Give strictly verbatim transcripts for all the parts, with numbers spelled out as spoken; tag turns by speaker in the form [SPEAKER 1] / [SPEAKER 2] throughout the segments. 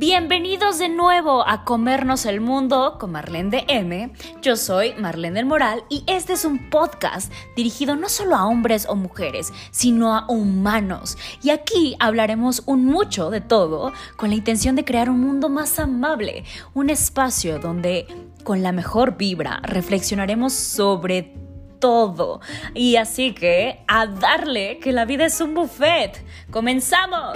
[SPEAKER 1] Bienvenidos de nuevo a Comernos el Mundo con Marlene de M. Yo soy Marlene del Moral y este es un podcast dirigido no solo a hombres o mujeres, sino a humanos. Y aquí hablaremos un mucho de todo con la intención de crear un mundo más amable, un espacio donde con la mejor vibra reflexionaremos sobre todo. Y así que a darle, que la vida es un buffet. ¡Comenzamos!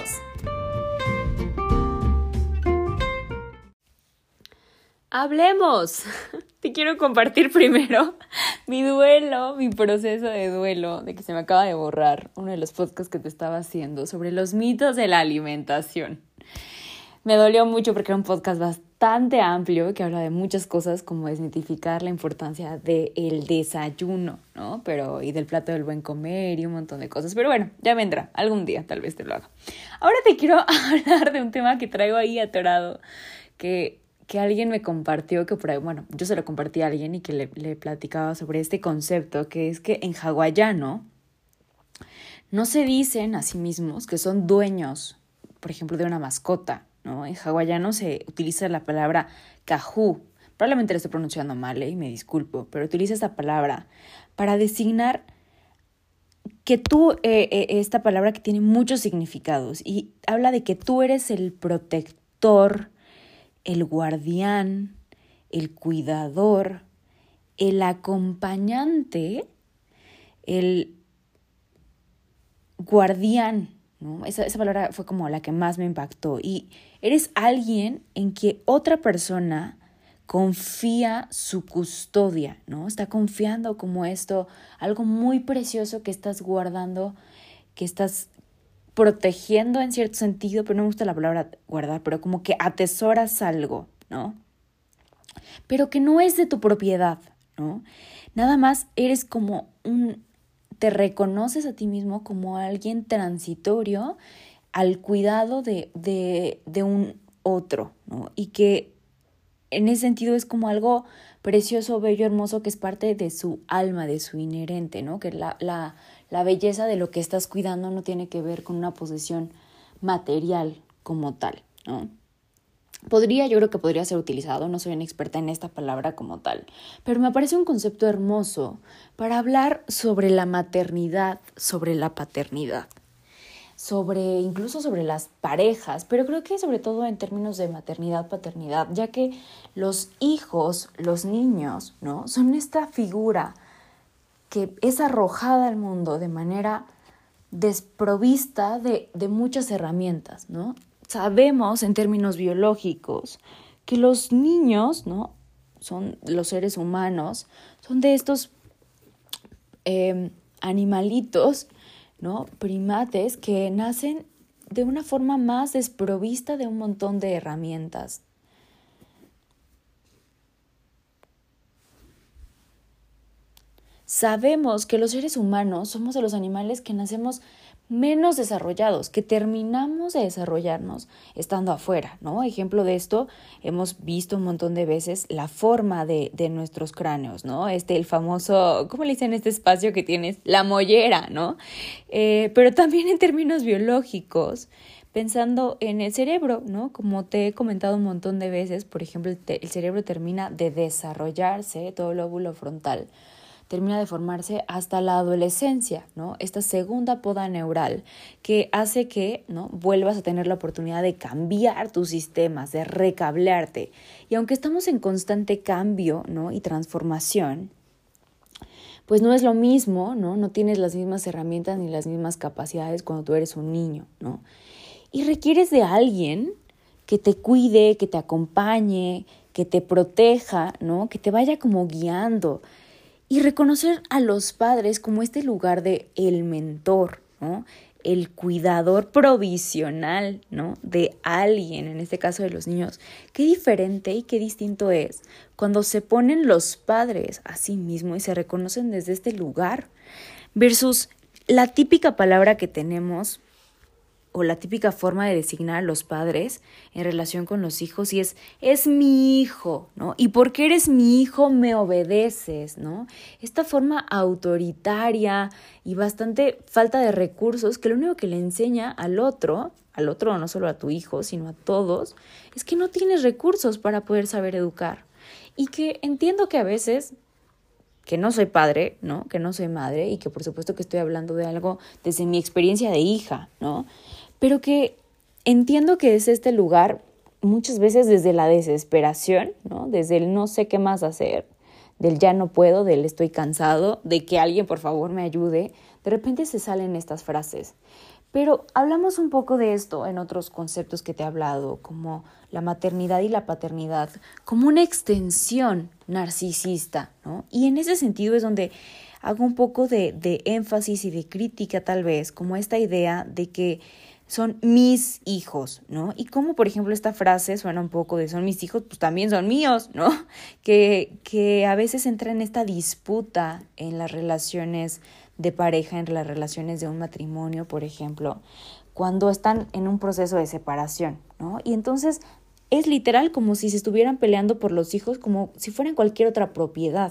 [SPEAKER 1] Hablemos. Te quiero compartir primero mi duelo, mi proceso de duelo, de que se me acaba de borrar uno de los podcasts que te estaba haciendo sobre los mitos de la alimentación. Me dolió mucho porque era un podcast bastante amplio que habla de muchas cosas como desmitificar la importancia del desayuno, ¿no? Pero y del plato del buen comer y un montón de cosas. Pero bueno, ya vendrá. Algún día tal vez te lo haga. Ahora te quiero hablar de un tema que traigo ahí atorado, que... que alguien me compartió, que por ahí, bueno, yo se lo compartí a alguien y que le, le platicaba sobre este concepto, que es que en hawaiano no se dicen a sí mismos que son dueños, por ejemplo, de una mascota, ¿no? En hawaiano se utiliza la palabra kahu, probablemente lo estoy pronunciando mal, ¿eh? Y me disculpo, pero utiliza esta palabra para designar que tú, eh, eh, esta palabra que tiene muchos significados y habla de que tú eres el protector, el guardián, el cuidador, el acompañante, el guardián, ¿no? Esa, esa palabra fue como la que más me impactó. Y eres alguien en que otra persona confía su custodia, ¿no? Está confiando como esto, algo muy precioso que estás guardando, que estás protegiendo en cierto sentido, pero no me gusta la palabra guardar, pero como que atesoras algo, ¿no? Pero que no es de tu propiedad, ¿no? Nada más eres como un, te reconoces a ti mismo como alguien transitorio al cuidado de, de, de un otro, ¿no? Y que en ese sentido es como algo precioso, bello, hermoso, que es parte de su alma, de su inherente, ¿no? Que la, la, la belleza de lo que estás cuidando no tiene que ver con una posesión material como tal, ¿no? Podría, yo creo que podría ser utilizado, no soy una experta en esta palabra como tal, pero me parece un concepto hermoso para hablar sobre la maternidad, sobre la paternidad, sobre incluso sobre las parejas, pero creo que sobre todo en términos de maternidad, paternidad, ya que los hijos, los niños, ¿no? Son esta figura que es arrojada al mundo de manera desprovista de, de muchas herramientas, ¿no? Sabemos en términos biológicos que los niños, ¿no? Son los seres humanos, son de estos eh, animalitos, ¿no? Primates que nacen de una forma más desprovista de un montón de herramientas. Sabemos que los seres humanos somos de los animales que nacemos menos desarrollados, que terminamos de desarrollarnos estando afuera, ¿no? Ejemplo de esto, hemos visto un montón de veces la forma de, de nuestros cráneos, ¿no? Este, el famoso, ¿cómo le dicen este espacio que tienes? La mollera, ¿no? Eh, pero también en términos biológicos, pensando en el cerebro, ¿no? Como te he comentado un montón de veces, por ejemplo, el, te, el cerebro termina de desarrollarse, todo el lóbulo frontal, termina de formarse hasta la adolescencia, ¿no? Esta segunda poda neural que hace que, ¿no? vuelvas a tener la oportunidad de cambiar tus sistemas, de recablearte. Y aunque estamos en constante cambio, ¿no? y transformación, pues no es lo mismo, ¿no? No tienes las mismas herramientas ni las mismas capacidades cuando tú eres un niño, ¿no? Y requieres de alguien que te cuide, que te acompañe, que te proteja, ¿no? Que te vaya como guiando. Y reconocer a los padres como este lugar de el mentor, ¿no? El cuidador provisional, ¿no? De alguien, en este caso de los niños. Qué diferente y qué distinto es cuando se ponen los padres a sí mismos y se reconocen desde este lugar versus la típica palabra que tenemos o la típica forma de designar a los padres en relación con los hijos y es, es mi hijo, ¿no? Y porque eres mi hijo me obedeces, ¿no? Esta forma autoritaria y bastante falta de recursos que lo único que le enseña al otro, al otro no solo a tu hijo, sino a todos, es que no tienes recursos para poder saber educar. Y que entiendo que a veces, que no soy padre, ¿no? Que no soy madre y que por supuesto que estoy hablando de algo desde mi experiencia de hija, ¿no? Pero que entiendo que es este lugar muchas veces desde la desesperación, ¿no? Desde el no sé qué más hacer, del ya no puedo, del estoy cansado, de que alguien por favor me ayude. De repente se salen estas frases. Pero hablamos un poco de esto en otros conceptos que te he hablado, como la maternidad y la paternidad, como una extensión narcisista, ¿no? Y en ese sentido es donde hago un poco de, de énfasis y de crítica tal vez, como esta idea de que son mis hijos, ¿no? Y como, por ejemplo, esta frase suena un poco de son mis hijos, pues también son míos, ¿no? Que, que a veces entra en esta disputa en las relaciones de pareja, en las relaciones de un matrimonio, por ejemplo, cuando están en un proceso de separación, ¿no? Y entonces es literal como si se estuvieran peleando por los hijos como si fueran cualquier otra propiedad.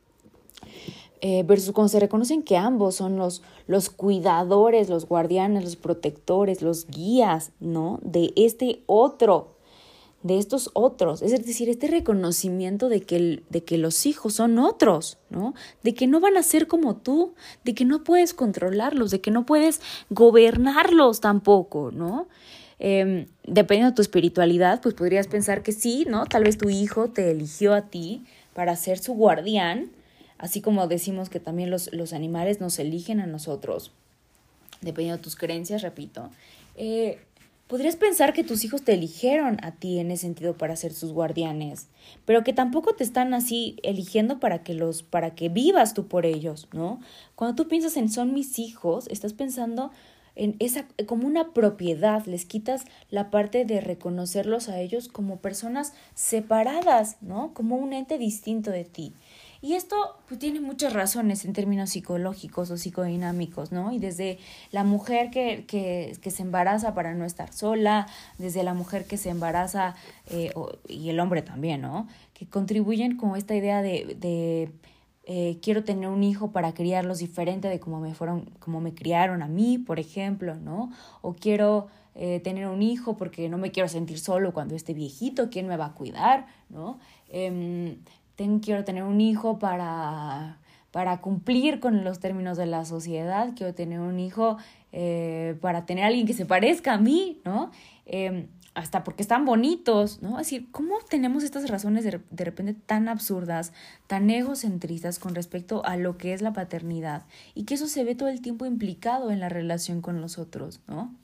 [SPEAKER 1] Eh, versus cuando se reconocen que ambos son los, los cuidadores, los guardianes, los protectores, los guías, ¿no? De este otro, de estos otros. Es decir, este reconocimiento de que, el, de que los hijos son otros, ¿no? De que no van a ser como tú, de que no puedes controlarlos, de que no puedes gobernarlos tampoco, ¿no? Eh, dependiendo de tu espiritualidad, pues podrías pensar que sí, ¿no? Tal vez tu hijo te eligió a ti para ser su guardián, así como decimos que también los, los animales nos eligen a nosotros, dependiendo de tus creencias, repito. Eh, podrías pensar que tus hijos te eligieron a ti en ese sentido para ser sus guardianes, pero que tampoco te están así eligiendo para que, los, para que vivas tú por ellos, ¿no? Cuando tú piensas en son mis hijos, estás pensando en esa, como una propiedad, les quitas la parte de reconocerlos a ellos como personas separadas, ¿no? Como un ente distinto de ti. Y esto pues, tiene muchas razones en términos psicológicos o psicodinámicos, ¿no? Y desde la mujer que, que, que se embaraza para no estar sola, desde la mujer que se embaraza eh, o, y el hombre también, ¿no? Que contribuyen con esta idea de, de eh, quiero tener un hijo para criarlos diferente de como me fueron, como me criaron a mí, por ejemplo, ¿no? O quiero eh, tener un hijo porque no me quiero sentir solo cuando esté viejito, ¿quién me va a cuidar, ¿no? Eh, Ten, quiero tener un hijo para, para cumplir con los términos de la sociedad, quiero tener un hijo eh, para tener a alguien que se parezca a mí, ¿no? Eh, hasta porque están bonitos, ¿no? Es decir, ¿cómo tenemos estas razones de, de repente tan absurdas, tan egocentristas con respecto a lo que es la paternidad? Y que eso se ve todo el tiempo implicado en la relación con los otros, ¿no?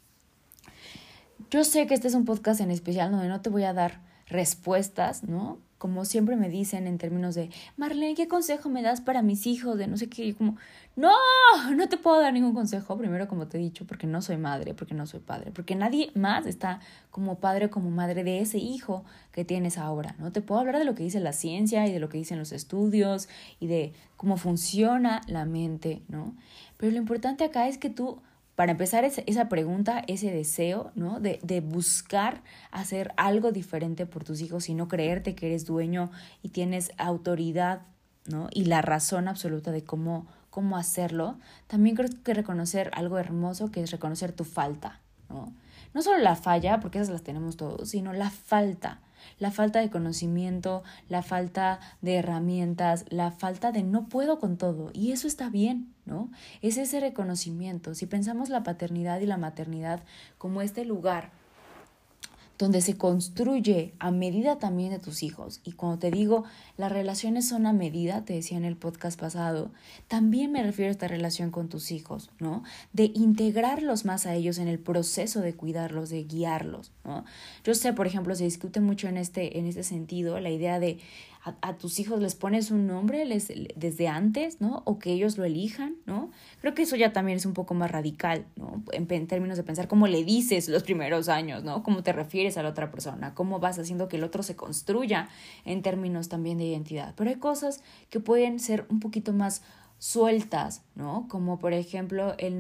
[SPEAKER 1] Yo sé que este es un podcast en especial donde no te voy a dar respuestas, ¿no? Como siempre me dicen en términos de, Marlene, ¿qué consejo me das para mis hijos? De no sé qué, y como, no, no te puedo dar ningún consejo. Primero, como te he dicho, porque no soy madre, porque no soy padre, porque nadie más está como padre o como madre de ese hijo que tienes ahora, ¿no? Te puedo hablar de lo que dice la ciencia y de lo que dicen los estudios y de cómo funciona la mente, ¿no? Pero lo importante acá es que tú, para empezar esa pregunta, ese deseo, ¿no? De, de buscar hacer algo diferente por tus hijos y no creerte que eres dueño y tienes autoridad, ¿no? Y la razón absoluta de cómo, cómo hacerlo. También creo que reconocer algo hermoso que es reconocer tu falta, ¿no? No solo la falla, porque esas las tenemos todos, sino la falta. La falta de conocimiento, la falta de herramientas, la falta de no puedo con todo. Y eso está bien, ¿no? Es ese reconocimiento. Si pensamos la paternidad y la maternidad como este lugar donde se construye a medida también de tus hijos. Y cuando te digo las relaciones son a medida, te decía en el podcast pasado, también me refiero a esta relación con tus hijos, ¿no? De integrarlos más a ellos en el proceso de cuidarlos, de guiarlos, ¿no? Yo sé, por ejemplo, se discute mucho en este, en este sentido la idea de a, a tus hijos les pones un nombre les, desde antes, ¿no? O que ellos lo elijan, ¿no? Creo que eso ya también es un poco más radical, ¿no? En, en términos de pensar cómo le dices los primeros años, ¿no? Cómo te refieres a la otra persona, cómo vas haciendo que el otro se construya en términos también de identidad. Pero hay cosas que pueden ser un poquito más sueltas, ¿no? Como por ejemplo el no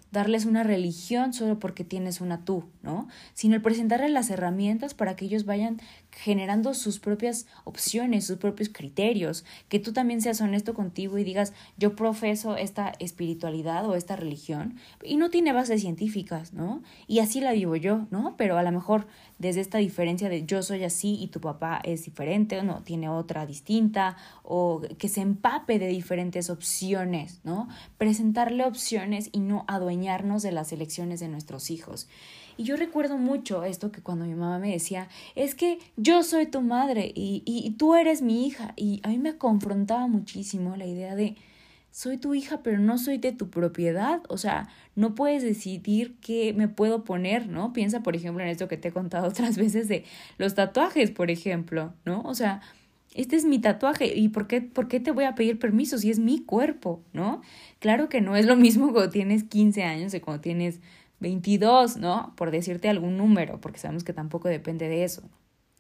[SPEAKER 1] darles una religión solo porque tienes una tú, ¿no? Sino el presentarles las herramientas para que ellos vayan generando sus propias opciones, sus propios criterios, que tú también seas honesto contigo y digas, yo profeso esta espiritualidad o esta religión y no tiene bases científicas, ¿no? Y así la vivo yo, ¿no? Pero a lo mejor desde esta diferencia de yo soy así y tu papá es diferente, o no, tiene otra distinta, o que se empape de diferentes opciones, ¿no? Presentarle opciones y no adueñarnos de las elecciones de nuestros hijos. Y yo recuerdo mucho esto que cuando mi mamá me decía, es que yo soy tu madre y, y, y tú eres mi hija. Y a mí me confrontaba muchísimo la idea de, soy tu hija, pero no soy de tu propiedad. O sea, no puedes decidir qué me puedo poner, ¿no? Piensa, por ejemplo, en esto que te he contado otras veces de los tatuajes, por ejemplo, ¿no? O sea, este es mi tatuaje y ¿por qué, por qué te voy a pedir permiso si es mi cuerpo, ¿no? Claro que no es lo mismo cuando tienes quince años que cuando tienes veintidós, ¿no? Por decirte algún número, porque sabemos que tampoco depende de eso.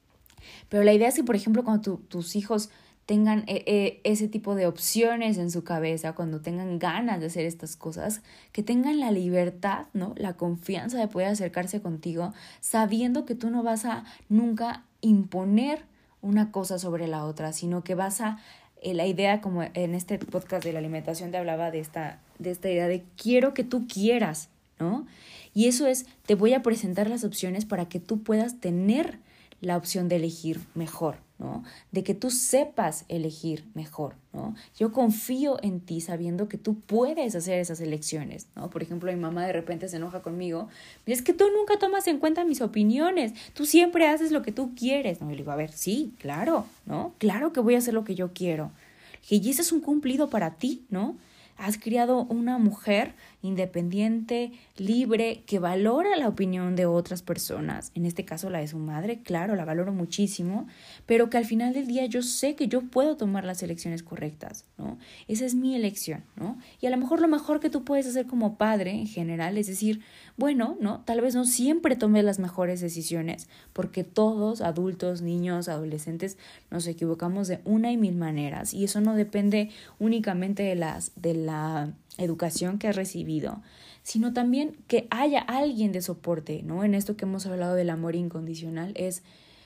[SPEAKER 1] Pero la idea es que, por ejemplo, cuando tu, tus hijos tengan eh, eh, ese tipo de opciones en su cabeza, cuando tengan ganas de hacer estas cosas, que tengan la libertad, ¿no? La confianza de poder acercarse contigo, sabiendo que tú no vas a nunca imponer una cosa sobre la otra, sino que vas a, eh, la idea, como en este podcast de la alimentación te hablaba de esta, de esta idea de quiero que tú quieras, ¿no? Y eso es, te voy a presentar las opciones para que tú puedas tener la opción de elegir mejor, ¿no? De que tú sepas elegir mejor, ¿no? Yo confío en ti sabiendo que tú puedes hacer esas elecciones, ¿no? Por ejemplo, mi mamá de repente se enoja conmigo, es que tú nunca tomas en cuenta mis opiniones, tú siempre haces lo que tú quieres, ¿no? Y le digo, a ver, sí, claro, ¿no? Claro que voy a hacer lo que yo quiero. Y ese es un cumplido para ti, ¿no? Has criado una mujer independiente, libre, que valora la opinión de otras personas, en este caso la de su madre, claro, la valoro muchísimo, pero que al final del día yo sé que yo puedo tomar las elecciones correctas, ¿no? Esa es mi elección, ¿no? Y a lo mejor lo mejor que tú puedes hacer como padre en general es decir, bueno, ¿no? Tal vez no siempre tomes las mejores decisiones, porque todos, adultos, niños, adolescentes, nos equivocamos de una y mil maneras, y eso no depende únicamente de las, de la educación que has recibido, sino también que haya alguien de soporte, ¿no? En esto que hemos hablado del amor incondicional es,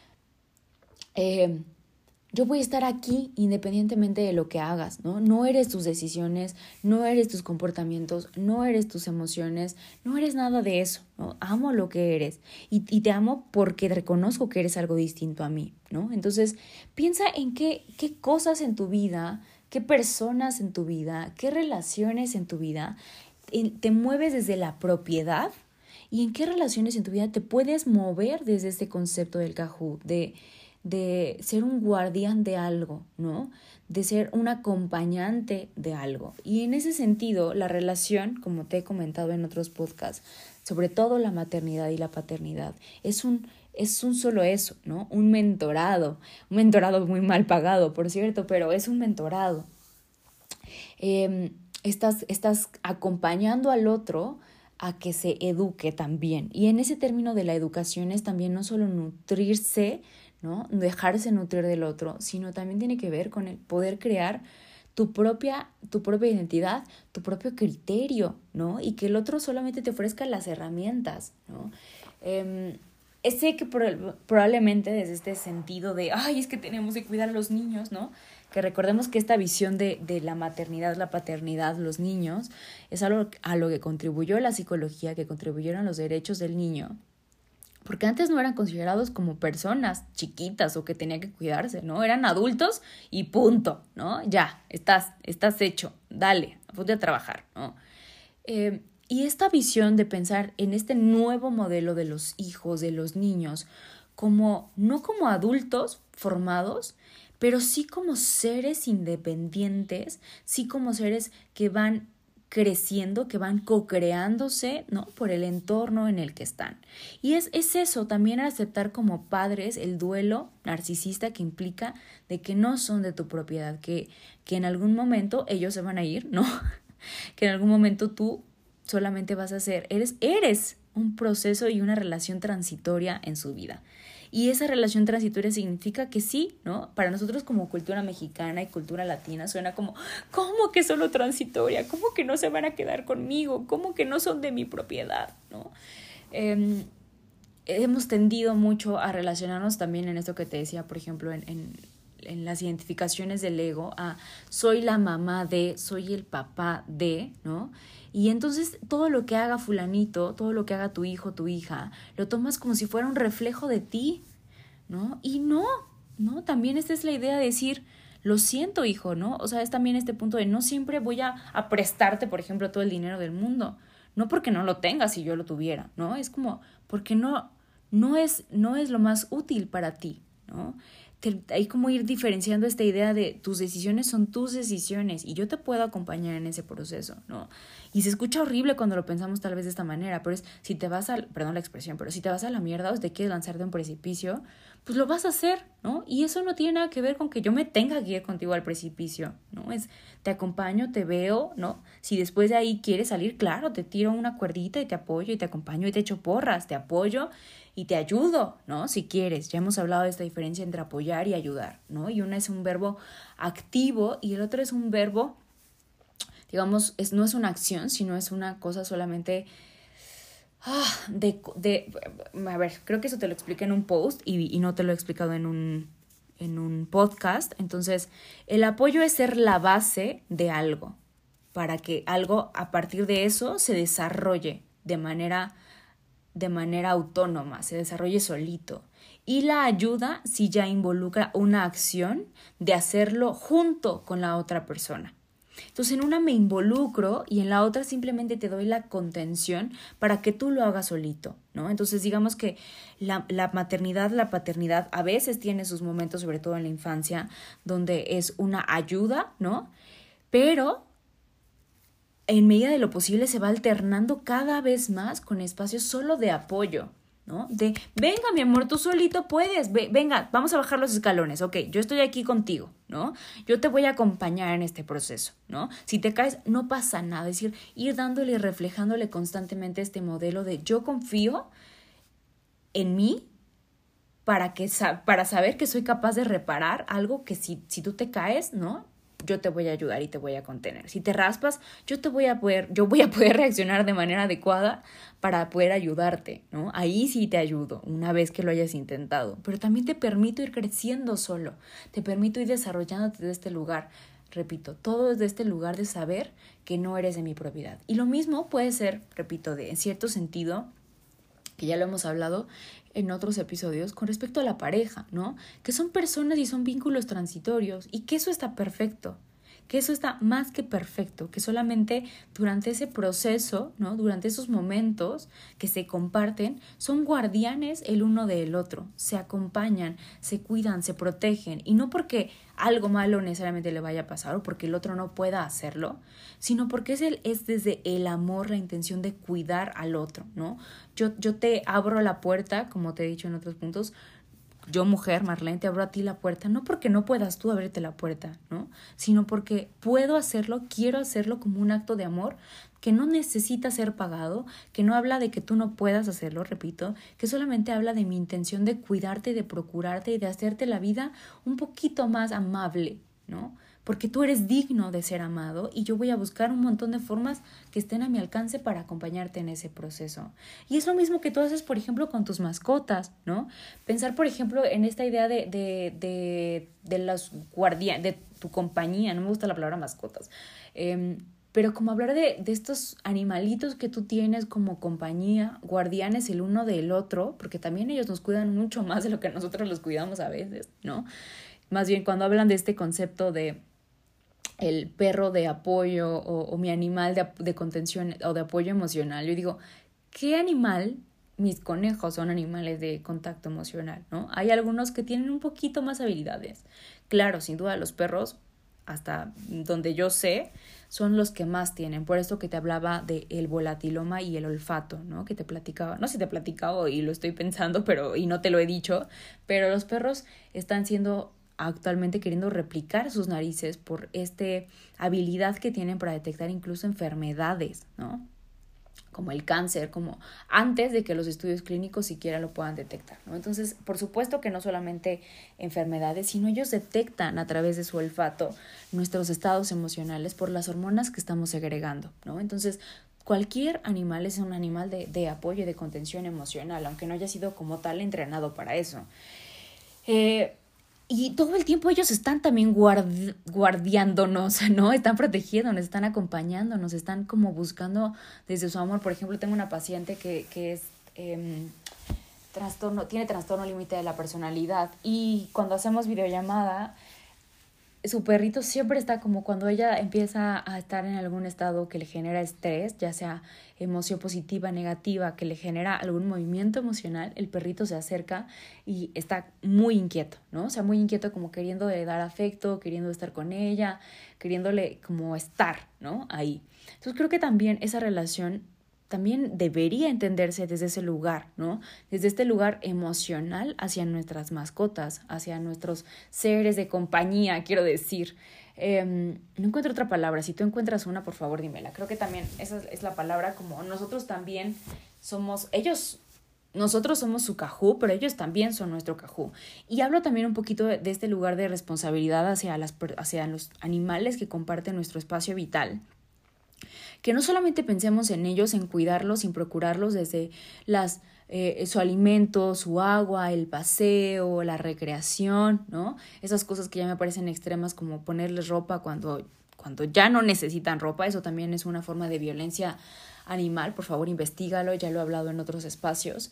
[SPEAKER 1] eh, yo voy a estar aquí independientemente de lo que hagas, ¿no? No eres tus decisiones, no eres tus comportamientos, no eres tus emociones, no eres nada de eso, ¿no? Amo lo que eres y, y te amo porque reconozco que eres algo distinto a mí, ¿no? Entonces, piensa en qué, qué cosas en tu vida, qué personas en tu vida, qué relaciones en tu vida te mueves desde la propiedad y en qué relaciones en tu vida te puedes mover desde este concepto del Kahu, de, de ser un guardián de algo, ¿no? De ser un acompañante de algo. Y en ese sentido, la relación, como te he comentado en otros podcasts, sobre todo la maternidad y la paternidad, es un Es un solo eso, ¿no? Un mentorado, un mentorado muy mal pagado, por cierto, pero es un mentorado. Eh, estás, estás acompañando al otro a que se eduque también. Y en ese término de la educación es también no solo nutrirse, ¿no? Dejarse nutrir del otro, sino también tiene que ver con el poder crear tu propia, tu propia identidad, tu propio criterio, ¿no? Y que el otro solamente te ofrezca las herramientas, ¿no? Eh, Sé que probablemente desde este sentido de, ay, es que tenemos que cuidar a los niños, ¿no? Que recordemos que esta visión de, de la maternidad, la paternidad, los niños, es algo a lo que contribuyó la psicología, que contribuyeron los derechos del niño. Porque antes no eran considerados como personas chiquitas o que tenían que cuidarse, ¿no? Eran adultos y punto, ¿no? Ya, estás, estás hecho, dale, ponte a trabajar, ¿no? Eh, Y esta visión de pensar en este nuevo modelo de los hijos, de los niños, como no como adultos formados, pero sí como seres independientes, sí como seres que van creciendo, que van co-creándose, ¿no? Por el entorno en el que están. Y es, es eso, también aceptar como padres el duelo narcisista que implica de que no son de tu propiedad, que, que en algún momento ellos se van a ir, ¿no? Que en algún momento tú solamente vas a ser, eres, eres un proceso y una relación transitoria en su vida. Y esa relación transitoria significa que sí, ¿no? Para nosotros como cultura mexicana y cultura latina suena como, ¿cómo que solo transitoria? ¿Cómo que no se van a quedar conmigo? ¿Cómo que no son de mi propiedad? ¿No? Eh, hemos tendido mucho a relacionarnos también en esto que te decía, por ejemplo, en, en, en las identificaciones del ego, a soy la mamá de, soy el papá de, ¿no? Y entonces todo lo que haga fulanito, todo lo que haga tu hijo, tu hija, lo tomas como si fuera un reflejo de ti, ¿no? Y no, ¿no? También esta es la idea de decir, lo siento, hijo, ¿no? O sea, es también este punto de no siempre voy a, a prestarte, por ejemplo, todo el dinero del mundo. No porque no lo tengas si yo lo tuviera, ¿no? Es como porque no, no, es, no es lo más útil para ti, ¿no? Te, hay como ir diferenciando esta idea de tus decisiones son tus decisiones y yo te puedo acompañar en ese proceso, ¿no? Y se escucha horrible cuando lo pensamos tal vez de esta manera, pero es si te vas a, perdón la expresión, pero si te vas a la mierda o te quieres lanzar de un precipicio, pues lo vas a hacer, ¿no? Y eso no tiene nada que ver con que yo me tenga que ir contigo al precipicio, ¿no? Es, te acompaño, te veo, ¿no? Si después de ahí quieres salir, claro, te tiro una cuerdita y te apoyo y te acompaño y te echo porras, te apoyo y te ayudo, ¿no? Si quieres, ya hemos hablado de esta diferencia entre apoyar y ayudar, ¿no? Y una es un verbo activo y el otro es un verbo, digamos, es, no es una acción, sino es una cosa solamente ah, de, de... A ver, creo que eso te lo expliqué en un post y, y no te lo he explicado en un, en un podcast. Entonces, el apoyo es ser la base de algo, para que algo a partir de eso se desarrolle de manera... de manera autónoma, se desarrolle solito. Y la ayuda sí ya involucra una acción de hacerlo junto con la otra persona. Entonces en una me involucro y en la otra simplemente te doy la contención para que tú lo hagas solito, ¿no? Entonces digamos que la, la maternidad, la paternidad a veces tiene sus momentos, sobre todo en la infancia, donde es una ayuda, ¿no? Pero en medida de lo posible se va alternando cada vez más con espacios solo de apoyo, ¿no? De, venga, mi amor, tú solito puedes, ve, venga, vamos a bajar los escalones, ok, yo estoy aquí contigo, ¿no? Yo te voy a acompañar en este proceso, ¿no? Si te caes, no pasa nada, es decir, ir dándole y reflejándole constantemente este modelo de yo confío en mí para, que, para saber que soy capaz de reparar algo que si, si tú te caes, ¿no? Yo te voy a ayudar y te voy a contener. Si te raspas, yo te voy a poder, yo voy a poder reaccionar de manera adecuada para poder ayudarte, ¿no? Ahí sí te ayudo, una vez que lo hayas intentado. Pero también te permito ir creciendo solo. Te permito ir desarrollándote de este lugar. Repito, todo desde este lugar de saber que no eres de mi propiedad. Y lo mismo puede ser, repito, de en cierto sentido, que ya lo hemos hablado en otros episodios, con respecto a la pareja, ¿no? Que son personas y son vínculos transitorios y que eso está perfecto, que eso está más que perfecto, que solamente durante ese proceso, ¿no? Durante esos momentos que se comparten, son guardianes el uno del otro, se acompañan, se cuidan, se protegen, y no porque algo malo necesariamente le vaya a pasar o porque el otro no pueda hacerlo, sino porque es, el, es desde el amor, la intención de cuidar al otro, ¿no? Yo, yo te abro la puerta, como te he dicho en otros puntos, yo mujer, Marlene, te abro a ti la puerta, no porque no puedas tú abrirte la puerta, ¿no? Sino porque puedo hacerlo, quiero hacerlo como un acto de amor que no necesita ser pagado, que no habla de que tú no puedas hacerlo, repito, que solamente habla de mi intención de cuidarte, de procurarte y de hacerte la vida un poquito más amable, ¿no? Porque tú eres digno de ser amado y yo voy a buscar un montón de formas que estén a mi alcance para acompañarte en ese proceso. Y es lo mismo que tú haces, por ejemplo, con tus mascotas, ¿no? Pensar, por ejemplo, en esta idea de, de, de, de los guardianes, de tu compañía, no me gusta la palabra mascotas, eh, pero como hablar de, de estos animalitos que tú tienes como compañía, guardianes el uno del otro, porque también ellos nos cuidan mucho más de lo que nosotros los cuidamos a veces, ¿no? Más bien cuando hablan de este concepto de el perro de apoyo o, o mi animal de, de contención o de apoyo emocional, yo digo, ¿qué animal? Mis conejos son animales de contacto emocional, ¿no? Hay algunos que tienen un poquito más habilidades. Claro, sin duda los perros, hasta donde yo sé, son los que más tienen. Por eso que te hablaba de el volatiloma y el olfato, ¿no? Que te platicaba, no sé si te platicaba y lo estoy pensando, pero y no te lo he dicho, pero los perros están siendo actualmente queriendo replicar sus narices por esta habilidad que tienen para detectar incluso enfermedades, ¿no? como el cáncer, como antes de que los estudios clínicos siquiera lo puedan detectar, ¿no? Entonces, por supuesto que no solamente enfermedades, sino ellos detectan a través de su olfato nuestros estados emocionales por las hormonas que estamos segregando, ¿no? Entonces, cualquier animal es un animal de, de apoyo y de contención emocional, aunque no haya sido como tal entrenado para eso. Eh, Y todo el tiempo ellos están también guardi- guardiándonos, ¿no? Están protegiéndonos, están acompañándonos, están como buscando desde su amor. Por ejemplo, tengo una paciente que, que es eh, trastorno, tiene trastorno límite de la personalidad y cuando hacemos videollamada, su perrito siempre está como cuando ella empieza a estar en algún estado que le genera estrés, ya sea emoción positiva, negativa, que le genera algún movimiento emocional, el perrito se acerca y está muy inquieto, ¿no? O sea, muy inquieto como queriéndole dar afecto, queriendo estar con ella, queriéndole como estar, ¿no? Ahí. Entonces creo que también esa relación también debería entenderse desde ese lugar, ¿no? Desde este lugar emocional hacia nuestras mascotas, hacia nuestros seres de compañía, quiero decir. Eh, no encuentro otra palabra. Si tú encuentras una, por favor, dímela. Creo que también esa es la palabra, como nosotros también somos, ellos, nosotros somos su cajú, pero ellos también son nuestro cajú. Y hablo también un poquito de, de este lugar de responsabilidad hacia, las, hacia los animales que comparten nuestro espacio vital. Que no solamente pensemos en ellos, en cuidarlos, en procurarlos desde las, eh, su alimento, su agua, el paseo, la recreación, ¿no? Esas cosas que ya me parecen extremas como ponerles ropa cuando, cuando ya no necesitan ropa, eso también es una forma de violencia animal. Por favor, investígalo, ya lo he hablado en otros espacios.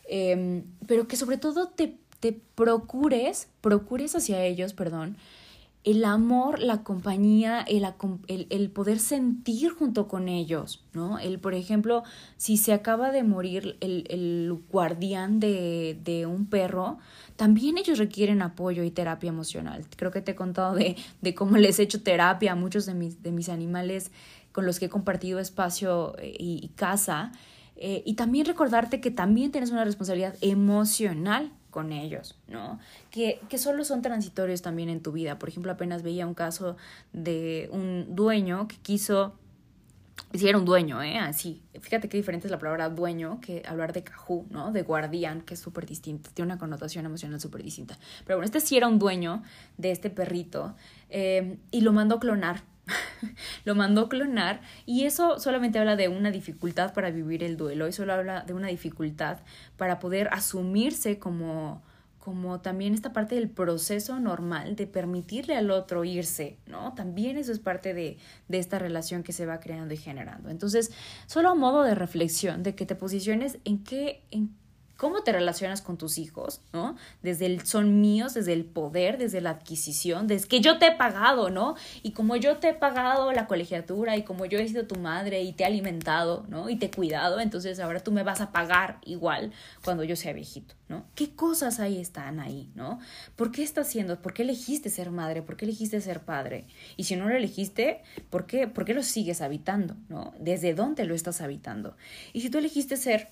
[SPEAKER 1] Eh, pero que sobre todo te, te procures, procures hacia ellos, perdón, el amor, la compañía, el, el, el poder sentir junto con ellos, ¿no? El, por ejemplo, si se acaba de morir el, el guardián de, de un perro, también ellos requieren apoyo y terapia emocional. Creo que te he contado de, de cómo les he hecho terapia a muchos de mis, de mis animales con los que he compartido espacio y, y casa. Eh, y también recordarte que también tienes una responsabilidad emocional con ellos, ¿no? Que, que solo son transitorios también en tu vida. Por ejemplo, apenas veía un caso de un dueño que quiso, si era un dueño, ¿eh? Así, fíjate qué diferente es la palabra dueño que hablar de cajú, ¿no? De guardián, que es súper distinto, tiene una connotación emocional súper distinta. Pero bueno, este sí era un dueño de este perrito eh, y lo mandó clonar. Lo mandó clonar y eso solamente habla de una dificultad para vivir el duelo, eso habla de una dificultad para poder asumirse como, como también esta parte del proceso normal de permitirle al otro irse, ¿no? También eso es parte de, de esta relación que se va creando y generando. Entonces, solo a modo de reflexión, de que te posiciones en qué, en cómo te relacionas con tus hijos, ¿no? Desde el son míos, desde el poder, desde la adquisición, desde que yo te he pagado, ¿no? Y como yo te he pagado la colegiatura y como yo he sido tu madre y te he alimentado, ¿no? Y te he cuidado, entonces ahora tú me vas a pagar igual cuando yo sea viejito, ¿no? ¿Qué cosas ahí están ahí, ¿no? ¿Por qué estás siendo? ¿Por qué elegiste ser madre? ¿Por qué elegiste ser padre? Y si no lo elegiste, ¿por qué, ¿por qué lo sigues habitando, ¿no? ¿Desde dónde lo estás habitando? Y si tú elegiste ser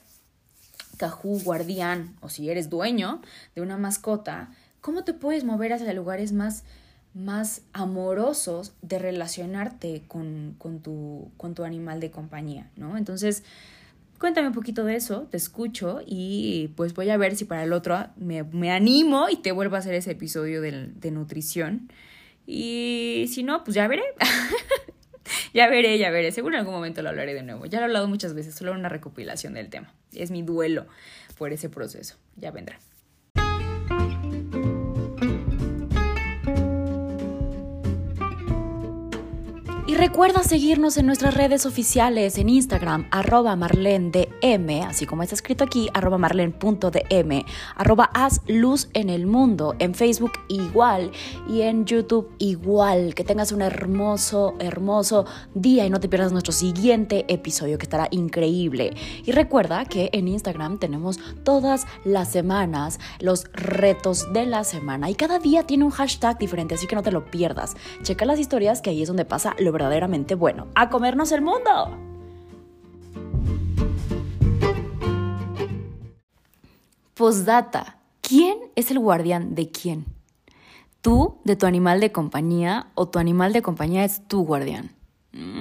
[SPEAKER 1] cajú, guardián, o si eres dueño de una mascota, ¿cómo te puedes mover hacia lugares más, más amorosos de relacionarte con, con, tu, con tu animal de compañía, ¿no? Entonces, cuéntame un poquito de eso, te escucho y pues voy a ver si para el otro me, me animo y te vuelvo a hacer ese episodio de, de nutrición. Y si no, pues ya veré. Ya veré, ya veré. Seguro en algún momento lo hablaré de nuevo. Ya lo he hablado muchas veces, solo una recopilación del tema. Es mi duelo por ese proceso. Ya vendrá. Y recuerda seguirnos en nuestras redes oficiales, en Instagram, arroba marlendm, así como está escrito aquí, arroba marlen.dm, arroba haz luz en el mundo, en Facebook igual y en YouTube igual. Que tengas un hermoso, hermoso día y no te pierdas nuestro siguiente episodio que estará increíble. Y recuerda que en Instagram tenemos todas las semanas los retos de la semana y cada día tiene un hashtag diferente, así que no te lo pierdas. Checa las historias, que ahí es donde pasa lo verdaderamente bueno. ¡A comernos el mundo! Postdata. ¿Quién es el guardián de quién? ¿Tú, de tu animal de compañía, o tu animal de compañía es tu guardián? Mm.